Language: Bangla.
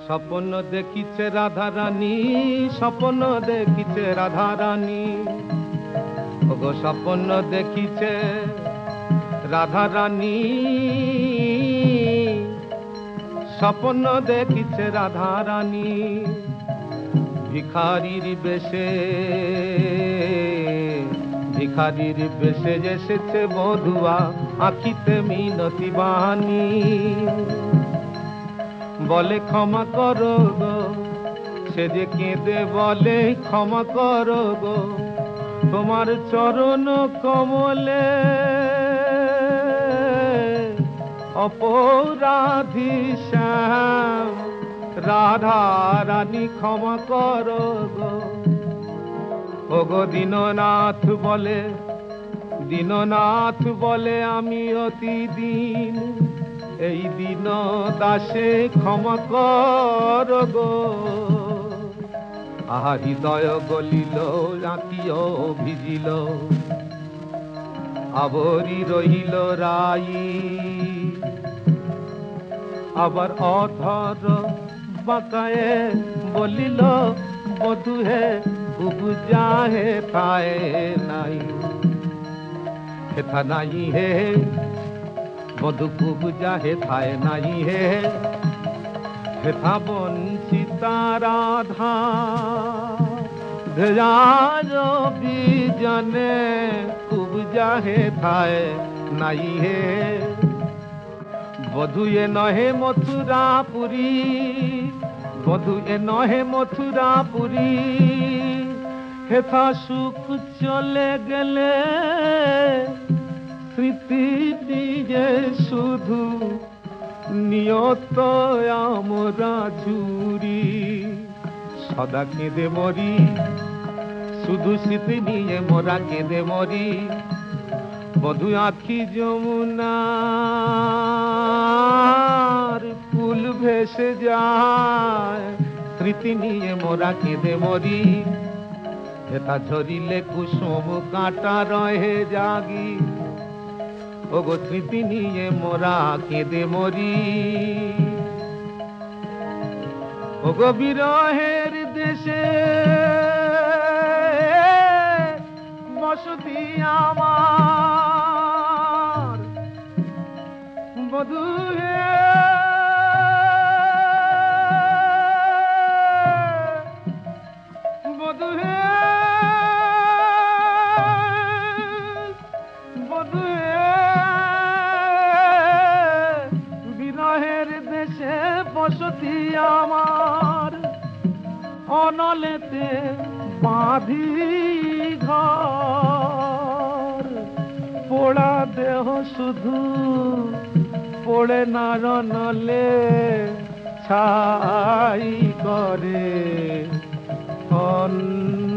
স্বপ্ন দেখিছে রাধা রানী, স্বপ্ন দেখিছে রাধা রানী, ওগো স্বপ্ন দেখিছে রাধা রানী, স্বপ্ন দেখিছে রাধা রানী। ভিখারির বেশে, ভিখারির বেশে এসেছে বধুয়া, আঁখিতে মিনতি বাণী। বলে ক্ষমা করো গো, সে যে কেঁদে বলে ক্ষমা করো গো, তোমার চরণ কমলে অপরাধী শ্যাম রাধা রানী ক্ষমা করো গো। ওগো দীননাথ বলে, দীননাথ বলে আমি অতি দীন, এই দিন দাসে ক্ষমা কর গো। আহা হৃদয় গলিল, আঁকিও ভিজিল, আবরি রহিল রাই। আবার অধর বাঁকায়ে বলিল, বধু হে উপজা হে পায়ে নাই, হেথা নাই হে বধু উপজা হে থায় নাই হে, হেথা বঞ্চিতা রাধা ধ্যাজ বিজনে উপজা হে থায় নাই হে। বধু এ নহে মথুরাপুরী, বধু এ নহে মথুরাপুরী, হেথা সুখ চলে গেলে স্মৃতি দিয়ে শুধু নিয়ত আমরা ঝুরি। সদা কেঁদে মরি, শুধু স্মৃতি নিয়ে মোরা কেঁদে মরি। বধু আঁখি যমুনার কুল ভেসে যায়, স্মৃতি নিয়ে মোরা কেঁদে মরি। হেথা ঝরিলে কুসুম কাঁটা রহে জাগি, ওগো স্মৃতি নিয়ে মোরা কেঁদে মরি। ওগো বিরহের দেশে বসতি আমার, বধু হে বধু হে বধু হে, বিরহের দেশে বসতি আমার, অনলেতে বাঁধি ঘর। পোড়া দেহ শুধু পোড়ে না রনলে ছাই করে অন্য